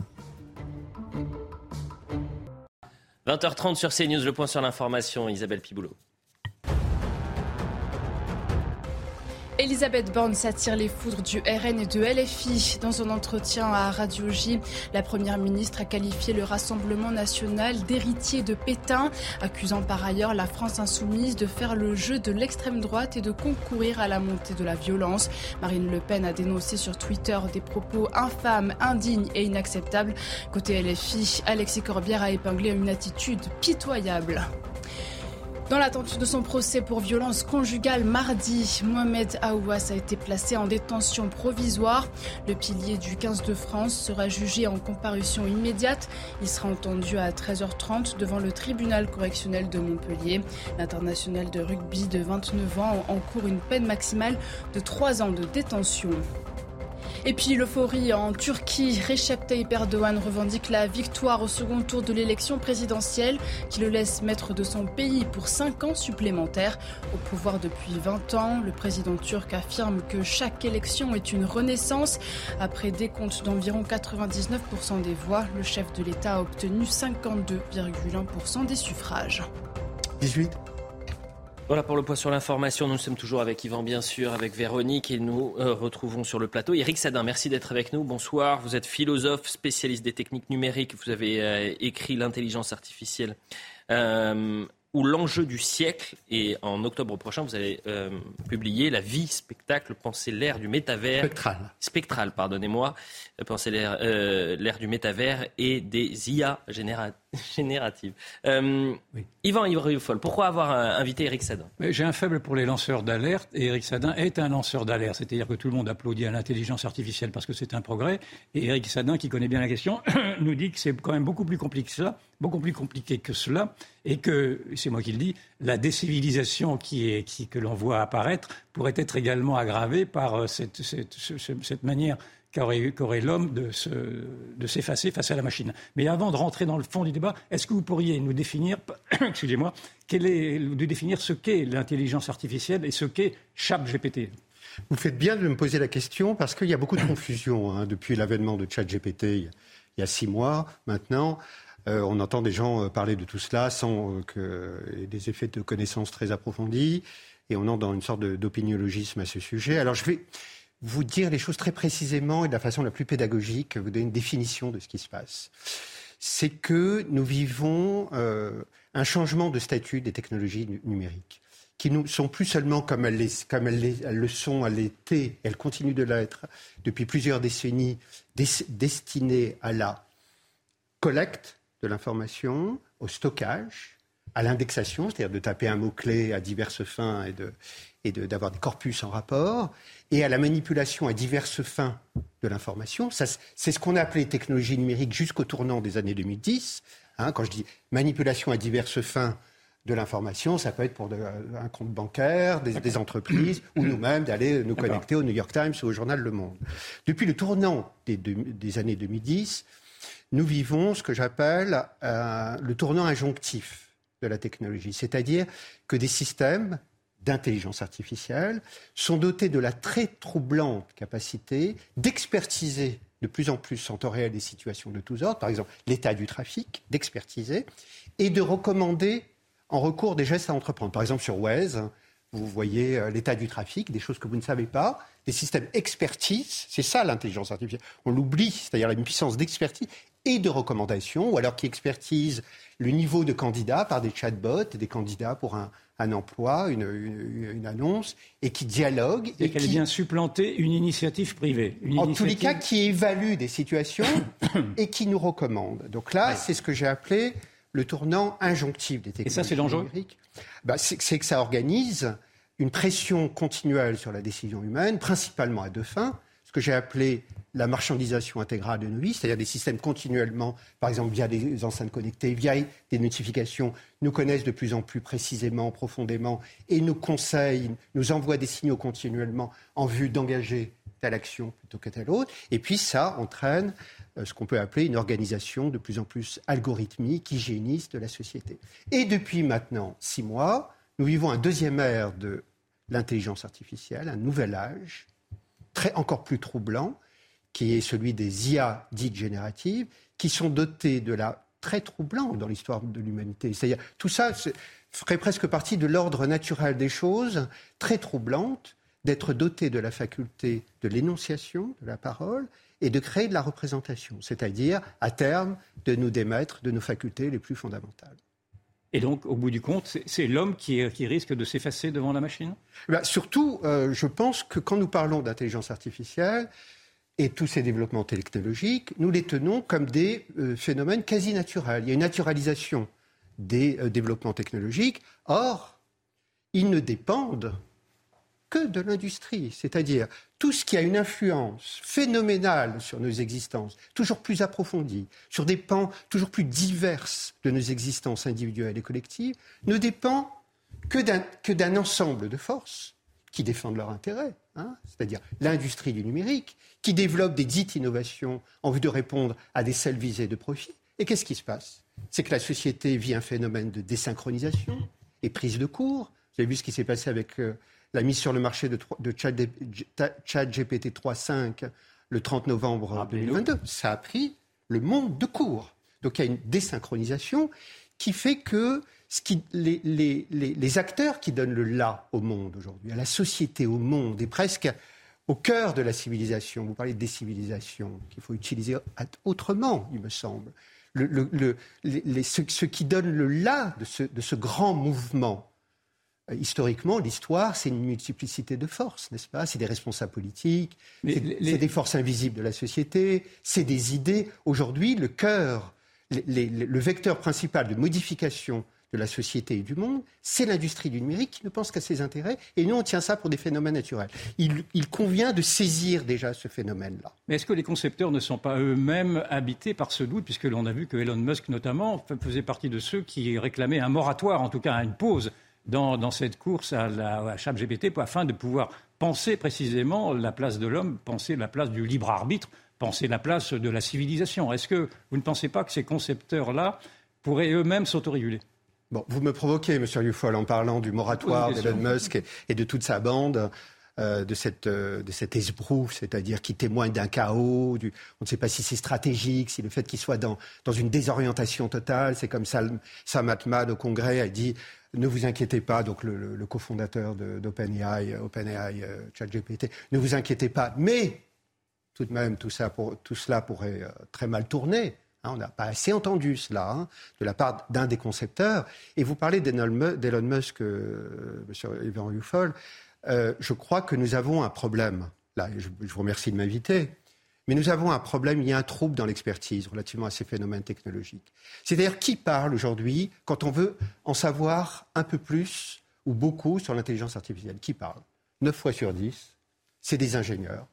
vingt heures trente sur CNews, le point sur l'information, Isabelle Piboulot. Elisabeth Borne s'attire les foudres du R N et de L F I. Dans un entretien à Radio J, la Première ministre a qualifié le Rassemblement national d'héritier de Pétain, accusant par ailleurs la France insoumise de faire le jeu de l'extrême droite et de concourir à la montée de la violence. Marine Le Pen a dénoncé sur Twitter des propos infâmes, indignes et inacceptables. Côté L F I, Alexis Corbière a épinglé une attitude pitoyable. Dans l'attente de son procès pour violence conjugale mardi, Mohamed Aouas a été placé en détention provisoire. Le pilier du quinze de France sera jugé en comparution immédiate. Il sera entendu à treize heures trente devant le tribunal correctionnel de Montpellier. L'international de rugby de vingt-neuf ans encourt une peine maximale de trois ans de détention. Et puis l'euphorie en Turquie, Recep Tayyip Erdogan revendique la victoire au second tour de l'élection présidentielle qui le laisse maître de son pays pour cinq ans supplémentaires. Au pouvoir depuis vingt ans, le président turc affirme que chaque élection est une renaissance. Après décompte d'environ quatre-vingt-dix-neuf pour cent des voix, le chef de l'État a obtenu cinquante-deux virgule un pour cent des suffrages. dix-huit Voilà pour le point sur l'information. Nous sommes toujours avec Yvan, bien sûr, avec Véronique et nous euh, retrouvons sur le plateau Éric Sadin. Merci d'être avec nous. Bonsoir. Vous êtes philosophe, spécialiste des techniques numériques. Vous avez euh, écrit L'intelligence artificielle euh, ou l'enjeu du siècle. Et en octobre prochain, vous allez euh, publier La vie, spectacle, penser l'ère du métavers. Spectral. Spectral, pardonnez-moi. Penser l'ère, euh, l'ère du métavers et des I A généra- génératives. Euh, oui. Yvan Rioufol, pourquoi avoir invité Éric Sadin ? Mais j'ai un faible pour les lanceurs d'alerte et Éric Sadin est un lanceur d'alerte. C'est-à-dire que tout le monde applaudit à l'intelligence artificielle parce que c'est un progrès. Et Éric Sadin, qui connaît bien la question, nous dit que c'est quand même beaucoup plus compliqué que cela, beaucoup plus compliqué que cela, et que, c'est moi qui le dis, la décivilisation qui est, qui, que l'on voit apparaître pourrait être également aggravée par cette, cette, cette, cette manière Qu'aurait, qu'aurait l'homme de, se, de s'effacer face à la machine. Mais avant de rentrer dans le fond du débat, est-ce que vous pourriez nous définir, excusez-moi, quel est, de définir ce qu'est l'intelligence artificielle et ce qu'est ChatGPT ? Vous faites bien de me poser la question parce qu'il y a beaucoup de confusion hein, depuis l'avènement de ChatGPT il y a six mois maintenant. Euh, on entend des gens parler de tout cela sans euh, que, des effets de connaissances très approfondis et on entre dans une sorte de, d'opiniologisme à ce sujet. Alors je vais vous dire les choses très précisément et de la façon la plus pédagogique, vous donner une définition de ce qui se passe. C'est que nous vivons euh, un changement de statut des technologies nu- numériques, qui ne sont plus seulement comme elles, les, comme elles, les, elles le sont, elles l'étaient, elles continuent de l'être depuis plusieurs décennies, des, destinées à la collecte de l'information, au stockage, à l'indexation, c'est-à-dire de taper un mot-clé à diverses fins et, de, et de, d'avoir des corpus en rapport, et à la manipulation à diverses fins de l'information. Ça, c'est ce qu'on a appelé technologie numérique jusqu'au tournant des années deux mille dix. Hein, quand je dis manipulation à diverses fins de l'information, ça peut être pour de, un compte bancaire, des, des entreprises, ou nous-mêmes d'aller nous connecter au New York Times ou au journal Le Monde. Depuis le tournant des, de, des années deux mille dix, nous vivons ce que j'appelle euh, le tournant injonctif de la technologie, c'est-à-dire que des systèmes d'intelligence artificielle sont dotés de la très troublante capacité d'expertiser de plus en plus en temps réel des situations de tous ordres, par exemple l'état du trafic, d'expertiser, et de recommander en recours des gestes à entreprendre. Par exemple sur Waze, vous voyez euh, l'état du trafic, des choses que vous ne savez pas, des systèmes expertise, c'est ça l'intelligence artificielle. On l'oublie, c'est-à-dire une puissance d'expertise et de recommandation, ou alors qui expertise le niveau de candidats par des chatbots, des candidats pour un, un emploi, une, une, une annonce, et qui dialogue. Et, et qu'elle qui vient supplanter une initiative privée. Une en initiative... tous les cas, qui évalue des situations et qui nous recommande. Donc là, ouais. c'est ce que j'ai appelé le tournant injonctif des technologies. Et ça, c'est dangereux numériques. Bah, c'est, c'est que ça organise une pression continuelle sur la décision humaine, principalement à deux fins. Ce que j'ai appelé la marchandisation intégrale de nos vies, c'est-à-dire des systèmes continuellement, par exemple via des enceintes connectées, via des notifications, nous connaissent de plus en plus précisément, profondément, et nous conseillent, nous envoient des signaux continuellement en vue d'engager telle action plutôt que telle autre. Et puis ça entraîne euh, ce qu'on peut appeler une organisation de plus en plus algorithmique, hygiéniste de la société. Et depuis maintenant six mois, nous vivons un deuxième ère de l'intelligence artificielle, un nouvel âge, très encore plus troublant, qui est celui des I A dites génératives, qui sont dotées de la très troublant dans l'histoire de l'humanité. C'est-à-dire, tout ça ferait presque partie de l'ordre naturel des choses, très troublante, d'être doté de la faculté de l'énonciation, de la parole, et de créer de la représentation, c'est-à-dire, à terme, de nous démettre de nos facultés les plus fondamentales. Et donc, au bout du compte, c'est, c'est l'homme qui, qui risque de s'effacer devant la machine ? Ben, surtout, euh, je pense que quand nous parlons d'intelligence artificielle et tous ces développements technologiques, nous les tenons comme des euh, phénomènes quasi naturels. Il y a une naturalisation des euh, développements technologiques. Or, ils ne dépendent que de l'industrie, c'est-à-dire tout ce qui a une influence phénoménale sur nos existences, toujours plus approfondie, sur des pans toujours plus diverses de nos existences individuelles et collectives, ne dépend que d'un, que d'un ensemble de forces qui défendent leurs intérêts, hein, c'est-à-dire l'industrie du numérique, qui développe des dites innovations en vue de répondre à des seules visées de profit. Et qu'est-ce qui se passe ? C'est que la société vit un phénomène de désynchronisation et prise de court. Vous avez vu ce qui s'est passé avec euh, la mise sur le marché de, de ChatGPT trois point cinq le trente novembre deux mille vingt-deux. Ça a pris le monde de court. Donc il y a une désynchronisation qui fait que ce qui, les, les, les, les acteurs qui donnent le là au monde aujourd'hui, à la société, au monde, et presque au cœur de la civilisation, vous parlez de décivilisation, qu'il faut utiliser autrement, il me semble. Le, le, le, les, les, ce, ce qui donne le là de ce, de ce grand mouvement, historiquement, l'histoire, c'est une multiplicité de forces, n'est-ce pas ? C'est des responsables politiques, c'est, les... c'est des forces invisibles de la société, c'est des idées. Aujourd'hui, le cœur, les, les, le vecteur principal de modification de la société et du monde, c'est l'industrie du numérique qui ne pense qu'à ses intérêts. Et nous, on tient ça pour des phénomènes naturels. Il, il convient de saisir déjà ce phénomène-là. Mais est-ce que les concepteurs ne sont pas eux-mêmes habités par ce doute, puisque l'on a vu que Elon Musk, notamment, faisait partie de ceux qui réclamaient un moratoire, en tout cas une pause, Dans, dans cette course à, la, à ChatGPT afin de pouvoir penser précisément la place de l'homme, penser la place du libre arbitre, penser la place de la civilisation. Est-ce que vous ne pensez pas que ces concepteurs-là pourraient eux-mêmes s'autoréguler ? Bon, vous me provoquez, M. Youfol, en parlant du moratoire d'Elon Musk et, et de toute sa bande, euh, de, cette, euh, de cet esbrouf, c'est-à-dire qui témoigne d'un chaos, du, on ne sait pas si c'est stratégique, si le fait qu'il soit dans, dans une désorientation totale, c'est comme ça, Sam Altman au Congrès a dit... Ne vous inquiétez pas, donc le, le, le cofondateur de, d'OpenAI, OpenAI, euh, ChatGPT, ne vous inquiétez pas, mais tout de même, tout, ça pour, tout cela pourrait euh, très mal tourner. Hein, on n'a pas assez entendu cela hein, de la part d'un des concepteurs. Et vous parlez d'Elon, d'Elon Musk, euh, M. Yvan Youfol, euh, je crois que nous avons un problème. Là, je, je vous remercie de m'inviter. Mais nous avons un problème, il y a un trouble dans l'expertise relativement à ces phénomènes technologiques. C'est-à-dire qui parle aujourd'hui quand on veut en savoir un peu plus ou beaucoup sur l'intelligence artificielle? Qui parle? neuf fois sur dix, c'est des ingénieurs.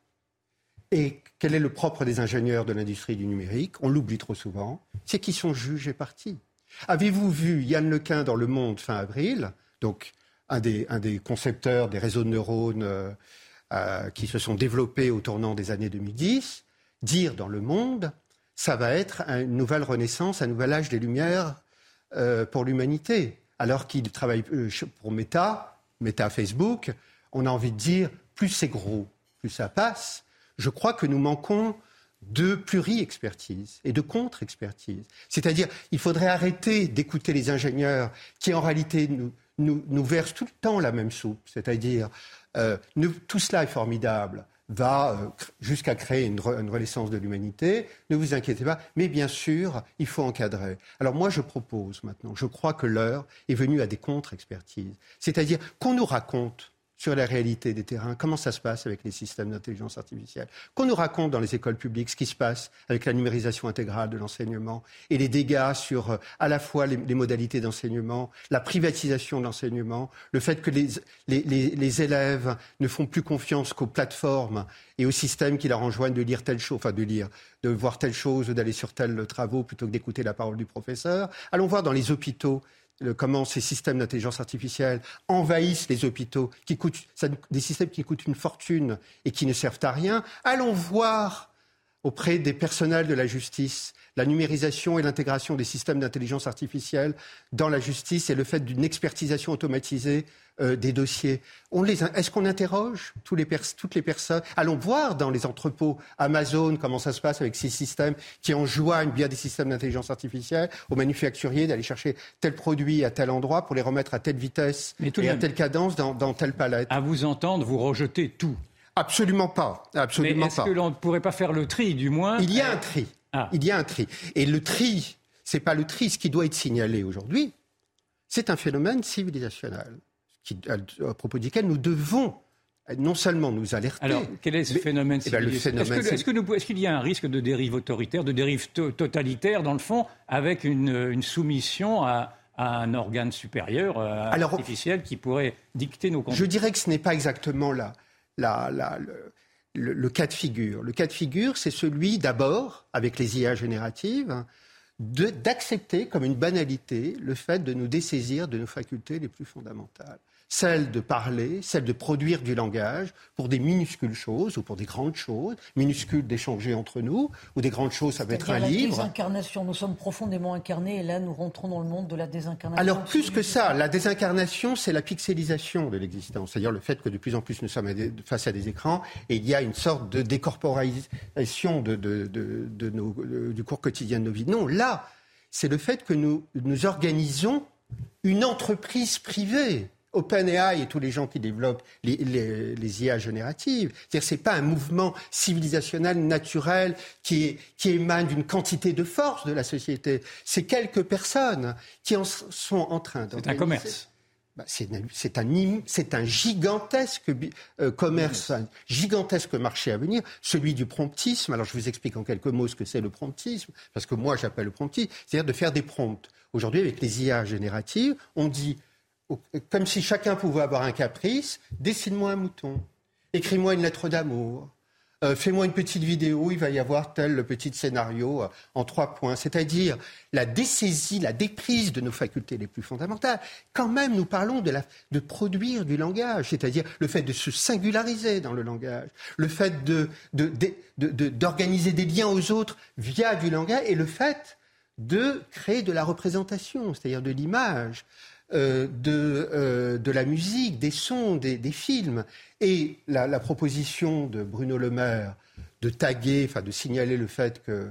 Et quel est le propre des ingénieurs de l'industrie du numérique? On l'oublie trop souvent, c'est qu'ils sont juges et partis. Avez-vous vu Yann Lequin dans Le Monde fin avril, donc un des, un des concepteurs des réseaux de neurones euh, euh, qui se sont développés au tournant des années deux mille dix, dire dans Le Monde, ça va être une nouvelle renaissance, un nouvel âge des Lumières euh, pour l'humanité. Alors qu'il travaille pour Meta, Meta Facebook, on a envie de dire, plus c'est gros, plus ça passe. Je crois que nous manquons de pluri-expertise et de contre-expertise. C'est-à-dire, il faudrait arrêter d'écouter les ingénieurs qui, en réalité, nous, nous, nous versent tout le temps la même soupe. C'est-à-dire, euh, nous, tout cela est formidable, va euh, jusqu'à créer une, re, une renaissance de l'humanité, ne vous inquiétez pas, mais bien sûr, il faut encadrer. Alors moi, je propose maintenant, je crois que l'heure est venue à des contre-expertises. C'est-à-dire qu'on nous raconte sur la réalité des terrains, comment ça se passe avec les systèmes d'intelligence artificielle, qu'on nous raconte dans les écoles publiques ce qui se passe avec la numérisation intégrale de l'enseignement et les dégâts sur euh, à la fois les, les modalités d'enseignement, la privatisation de l'enseignement, le fait que les, les, les, les élèves ne font plus confiance qu'aux plateformes et aux systèmes qui leur enjoignent de lire telle chose, enfin de lire, de voir telle chose ou d'aller sur tels travaux plutôt que d'écouter la parole du professeur. Allons voir dans les hôpitaux comment ces systèmes d'intelligence artificielle envahissent les hôpitaux, qui coûtent, des systèmes qui coûtent une fortune et qui ne servent à rien. Allons voir auprès des personnels de la justice la numérisation et l'intégration des systèmes d'intelligence artificielle dans la justice et le fait d'une expertisation automatisée euh, des dossiers. On les, est-ce qu'on interroge tous les pers- toutes les personnes? Allons voir dans les entrepôts Amazon comment ça se passe avec ces systèmes qui enjoignent bien des systèmes d'intelligence artificielle aux manufacturiers d'aller chercher tel produit à tel endroit pour les remettre à telle vitesse et à telle cadence dans, dans telle palette. À vous entendre, vous rejetez tout. Absolument pas. Absolument Mais est-ce pas. que l'on ne pourrait pas faire le tri, du moins? Il y a un tri. Ah. Il y a un tri. Et le tri, c'est pas le tri. Ce qui doit être signalé aujourd'hui, c'est un phénomène civilisationnel qui, à propos duquel nous devons non seulement nous alerter. Alors, quel est ce mais, phénomène eh ben, civilisationnel? le phénomène, est-ce, que, est-ce, que nous, est-ce qu'il y a un risque de dérive autoritaire, de dérive to- totalitaire, dans le fond, avec une, une soumission à, à un organe supérieur, euh, Alors, artificiel, qui pourrait dicter nos conduites? Je dirais que ce n'est pas exactement là. La, la, le, le, le cas de figure. Le cas de figure, c'est celui, d'abord, avec les I A génératives, de, d'accepter comme une banalité le fait de nous dessaisir de nos facultés les plus fondamentales. Celle de parler, celle de produire du langage pour des minuscules choses ou pour des grandes choses, minuscules d'échanger entre nous, ou des grandes choses, ça peut être un la livre. La désincarnation, nous sommes profondément incarnés et là nous rentrons dans le monde de la désincarnation. Alors plus que ça, la désincarnation, c'est la pixelisation de l'existence, c'est-à-dire le fait que de plus en plus nous sommes face à des écrans et il y a une sorte de décorporation de, de, de, de nos, de, du cours quotidien de nos vies. Non, là, c'est le fait que nous, nous organisons une entreprise privée. OpenAI et tous les gens qui développent les, les, les I A génératives. C'est-à-dire que ce n'est pas un mouvement civilisationnel, naturel, qui, est, qui émane d'une quantité de force de la société. C'est quelques personnes qui en sont en train d'organiser. C'est un commerce. Bah, c'est, c'est, un, c'est un gigantesque euh, commerce, un gigantesque marché à venir, celui du promptisme. Alors je vous explique en quelques mots ce que c'est le promptisme, parce que moi j'appelle le promptisme, c'est-à-dire de faire des prompts. Aujourd'hui, avec les I A génératives, on dit... Comme si chacun pouvait avoir un caprice, dessine-moi un mouton, écris-moi une lettre d'amour, euh, fais-moi une petite vidéo, il va y avoir tel petit scénario euh, en trois points. C'est-à-dire la dessaisie, la déprise de nos facultés les plus fondamentales. Quand même, nous parlons de, la, de produire du langage, c'est-à-dire le fait de se singulariser dans le langage, le fait de, de, de, de, de, d'organiser des liens aux autres via du langage et le fait de créer de la représentation, c'est-à-dire de l'image. Euh, de, euh, de la musique, des sons, des, des films. Et la, la proposition de Bruno Le Maire de taguer, enfin de signaler le fait que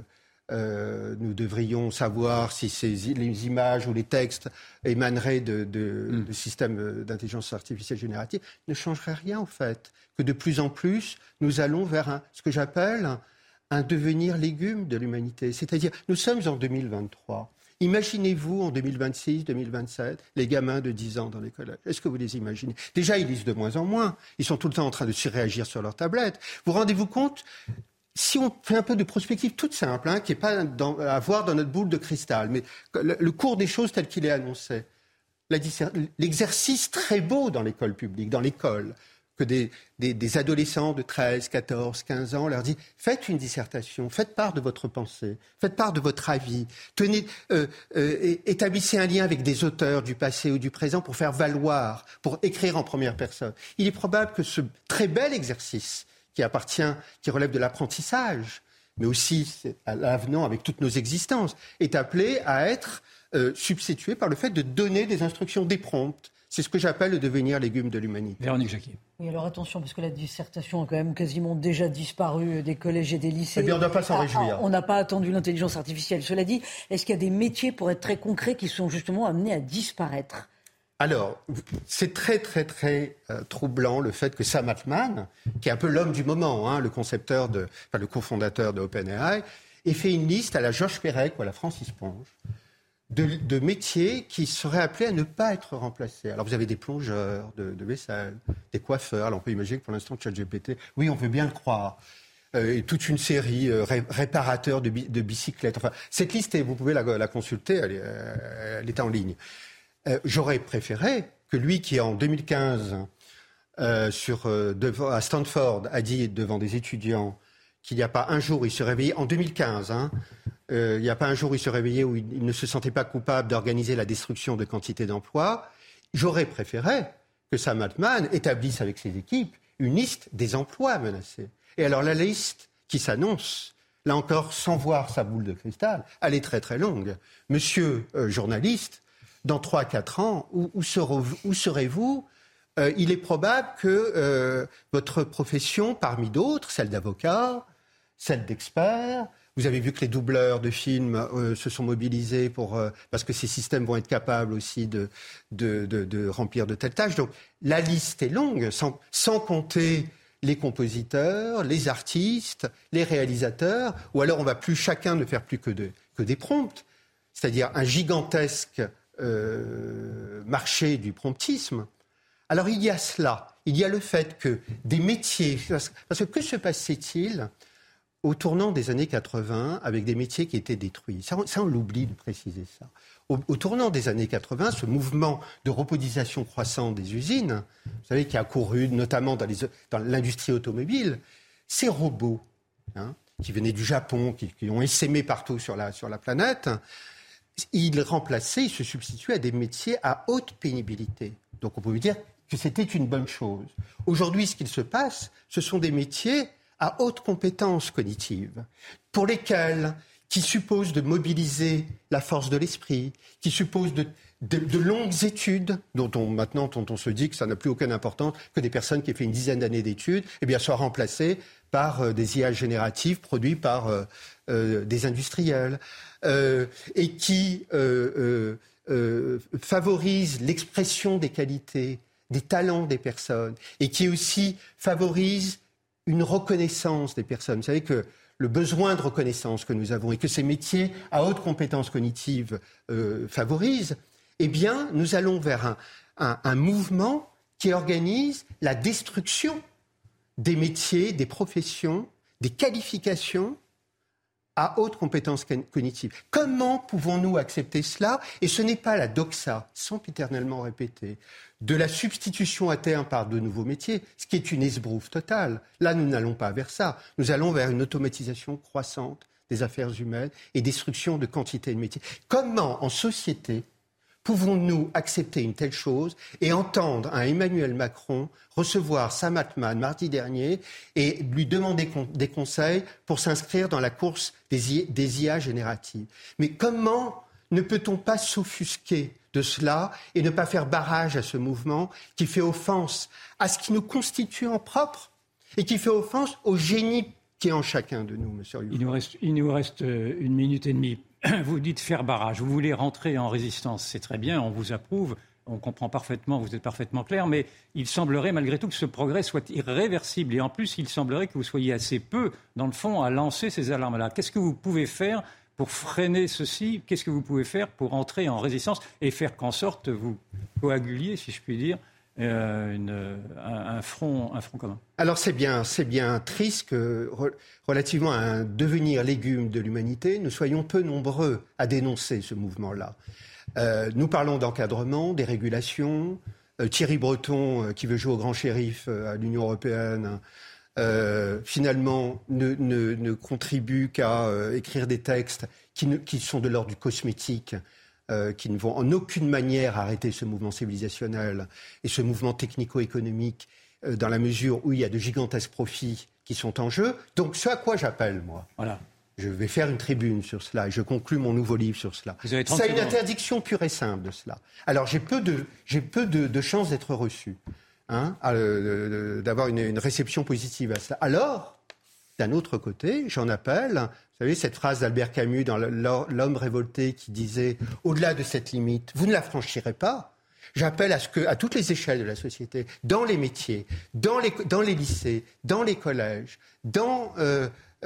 euh, nous devrions savoir si ces, les images ou les textes émaneraient de, de, mm. de systèmes d'intelligence artificielle générative, ne changerait rien au fait que de plus en plus, nous allons vers un, ce que j'appelle un, un devenir légume de l'humanité. C'est-à-dire, nous sommes en deux mille vingt-trois. Imaginez-vous en deux mille vingt-six, deux mille vingt-sept, les gamins de dix ans dans les collèges. Est-ce que vous les imaginez? Déjà, ils lisent de moins en moins. Ils sont tout le temps en train de surréagir sur leur tablette. Vous rendez-vous compte? si on fait un peu de prospective toute simple, hein, qui n'est pas dans, à voir dans notre boule de cristal, mais le, le cours des choses tel qu'il est annoncé, la, l'exercice très beau dans l'école publique, dans l'école, que des, des, des adolescents de treize, quatorze, quinze ans leur disent « Faites une dissertation, faites part de votre pensée, faites part de votre avis, tenez, euh, euh, établissez un lien avec des auteurs du passé ou du présent pour faire valoir, pour écrire en première personne. » Il est probable que ce très bel exercice qui appartient, qui relève de l'apprentissage, mais aussi à l'avenant avec toutes nos existences, est appelé à être euh, substitué par le fait de donner des instructions, des prompts. C'est ce que j'appelle le devenir légume de l'humanité. Véronique Jacquier. Oui, alors attention, parce que la dissertation a quand même quasiment déjà disparu des collèges et des lycées. Eh bien, on ne doit pas s'en réjouir. On n'a pas attendu l'intelligence artificielle. Cela dit, est-ce qu'il y a des métiers, pour être très concrets, qui sont justement amenés à disparaître ? Alors, c'est très, très, très euh, troublant le fait que Sam Altman, qui est un peu l'homme du moment, hein, le concepteur, de, enfin, le cofondateur de OpenAI, ait fait une liste à la Georges Perec ou à la Francis Ponge de, de métiers qui seraient appelés à ne pas être remplacés. Alors, vous avez des plongeurs de, de vaisselle, des coiffeurs. Alors, on peut imaginer que pour l'instant, ChatGPT, oui, on veut bien le croire. Euh, et toute une série euh, ré- réparateurs de, bi- de bicyclettes. Enfin, cette liste, vous pouvez la, la consulter, elle est, euh, elle est en ligne. Euh, j'aurais préféré que lui qui, en deux mille quinze, euh, sur, euh, devant, à Stanford, a dit devant des étudiants qu'il n'y a pas un jour où il se réveillait, en deux mille quinze, hein, euh, il n'y a pas un jour où il se réveillait où il, il ne se sentait pas coupable d'organiser la destruction de quantité d'emplois. J'aurais préféré que Sam Altman établisse avec ses équipes une liste des emplois menacés. Et alors la liste qui s'annonce, là encore sans voir sa boule de cristal, elle est très très longue. Monsieur euh, journaliste, dans trois à quatre ans, où, où, serez-vous, où serez-vous euh, Il est probable que euh, votre profession, parmi d'autres, celle d'avocat, celle d'expert, vous avez vu que les doubleurs de films euh, se sont mobilisés pour, euh, parce que ces systèmes vont être capables aussi de, de, de, de remplir de telles tâches. Donc la liste est longue, sans, sans compter les compositeurs, les artistes, les réalisateurs, ou alors on va plus chacun ne faire plus que, de, que des prompts, c'est-à-dire un gigantesque euh, marché du promptisme. Alors il y a cela, il y a le fait que des métiers, parce que que se passait-il au tournant des années quatre-vingts avec des métiers qui étaient détruits ? Ça, ça on l'oublie de préciser ça. Au, au tournant des années quatre-vingts, ce mouvement de robotisation croissante des usines, vous savez, qui a couru notamment dans, les, dans l'industrie automobile, ces robots hein, qui venaient du Japon, qui, qui ont essaimé partout sur la, sur la planète, ils remplaçaient, ils se substituaient à des métiers à haute pénibilité. Donc on peut dire que c'était une bonne chose. Aujourd'hui, ce qu'il se passe, ce sont des métiers à haute compétence cognitive, pour lesquels, qui supposent de mobiliser la force de l'esprit, qui supposent de, de, de longues études, dont on, maintenant dont on se dit que ça n'a plus aucune importance, que des personnes qui ont fait une dizaine d'années d'études, eh bien, soient remplacées par euh, des I A génératives produits par euh, euh, des industriels, euh, et qui euh, euh, euh, favorisent l'expression des qualités, des talents des personnes, et qui aussi favorisent une reconnaissance des personnes. Vous savez que le besoin de reconnaissance que nous avons et que ces métiers à haute compétence cognitive euh, favorisent, eh bien, nous allons vers un, un, un mouvement qui organise la destruction des métiers, des professions, des qualifications à haute compétence cognitive. Comment pouvons-nous accepter cela ? Et ce n'est pas la doxa, sempiternellement répétée, de la substitution à terme par de nouveaux métiers, ce qui est une esbrouffe totale. Là, nous n'allons pas vers ça. Nous allons vers une automatisation croissante des affaires humaines et destruction de quantité de métiers. Comment, en société, pouvons-nous accepter une telle chose et entendre un Emmanuel Macron recevoir Sam Altman mardi dernier et lui demander con- des conseils pour s'inscrire dans la course des, I- des I A génératives ? Mais comment ne peut-on pas s'offusquer de cela et ne pas faire barrage à ce mouvement qui fait offense à ce qui nous constitue en propre et qui fait offense au génie qui est en chacun de nous, monsieur Rioux ? Il nous reste, il nous reste une minute et demie. Vous dites faire barrage, vous voulez rentrer en résistance, c'est très bien, on vous approuve, on comprend parfaitement, vous êtes parfaitement clair, mais il semblerait malgré tout que ce progrès soit irréversible. Et en plus, il semblerait que vous soyez assez peu, dans le fond, à lancer ces alarmes-là. Qu'est-ce que vous pouvez faire pour freiner ceci ? Qu'est-ce que vous pouvez faire pour entrer en résistance et faire qu'en sorte vous coaguliez, si je puis dire, euh, une, un, un, front, un front commun. Alors c'est bien, c'est bien triste que, relativement à un devenir légume de l'humanité, nous soyons peu nombreux à dénoncer ce mouvement-là. Euh, nous parlons d'encadrement, des régulations. Euh, Thierry Breton, euh, qui veut jouer au grand shérif euh, à l'Union européenne, euh, finalement ne, ne, ne contribue qu'à euh, écrire des textes qui, ne, qui sont de l'ordre du cosmétique, euh, qui ne vont en aucune manière arrêter ce mouvement civilisationnel et ce mouvement technico-économique euh, dans la mesure où il y a de gigantesques profits qui sont en jeu. Donc ce à quoi j'appelle, moi, voilà. Je vais faire une tribune sur cela et je conclus mon nouveau livre sur cela. C'est une interdiction pure et simple de cela. Alors j'ai peu de, j'ai peu de, de chances d'être reçu, hein, euh, d'avoir une, une réception positive à cela. Alors, d'un autre côté, j'en appelle, vous savez, cette phrase d'Albert Camus dans L'homme révolté qui disait « Au-delà de cette limite, vous ne la franchirez pas ». J'appelle à ce que, à toutes les échelles de la société, dans les métiers, dans les, dans les lycées, dans les collèges, dans... Euh,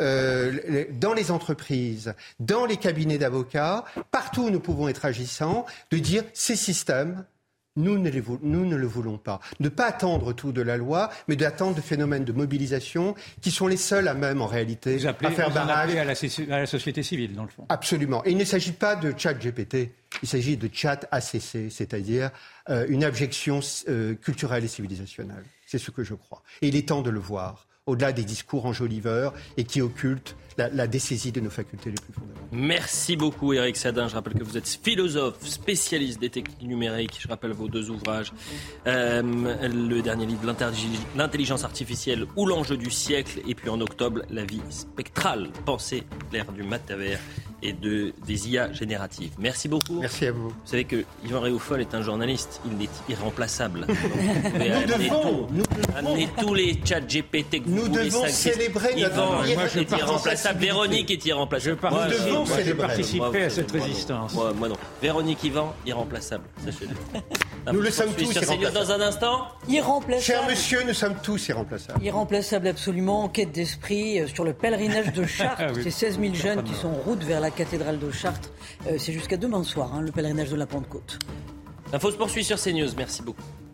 Euh, dans les entreprises, dans les cabinets d'avocats, partout où nous pouvons être agissants, de dire ces systèmes, nous ne, les, nous ne le voulons pas. Ne pas attendre tout de la loi, mais d'attendre de phénomènes de mobilisation qui sont les seuls à même, en réalité, vous appelez, à faire vous barrage. À la, à la société civile, dans le fond. Absolument. Et il ne s'agit pas de chat G P T, il s'agit de chat A C C, c'est-à-dire euh, une abjection euh, culturelle et civilisationnelle. C'est ce que je crois. Et il est temps de le voir, au-delà des discours enjoliveurs et qui occultent la, la dessaisie de nos facultés les plus fondamentales. Merci beaucoup Éric Sadin. Je rappelle que vous êtes philosophe, spécialiste des techniques numériques. Je rappelle vos deux ouvrages. Euh, le dernier livre, L'intelligence artificielle ou l'enjeu du siècle. Et puis en octobre, La vie spectrale, penser l'ère du métavers et de, des I A génératives. Merci beaucoup. Merci à vous. Vous savez que Yvan Réaufol est un journaliste. Il est irremplaçable. Donc, nous devons, tout, nous devons amener tous les chats G P T que vous nous voulez. devons célébrer Yvan notre est irremplaçable. Véronique est irremplaçable. Je, moi, nous devons moi, je participer participer à cette résistance. Moi, moi non. Véronique Yvan, irremplaçable. Sachez-le. Nous le sommes tous sur CNews dans un instant. Irremplaçable. Cher monsieur, nous sommes tous irremplaçables. Irremplaçable absolument. Enquête d'esprit euh, sur le pèlerinage de Chartres. Ah oui. C'est seize mille jeunes qui sont en route vers la cathédrale de Chartres. Euh, c'est jusqu'à demain soir, hein, le pèlerinage de la Pentecôte. L'info se poursuit sur CNews. Merci beaucoup.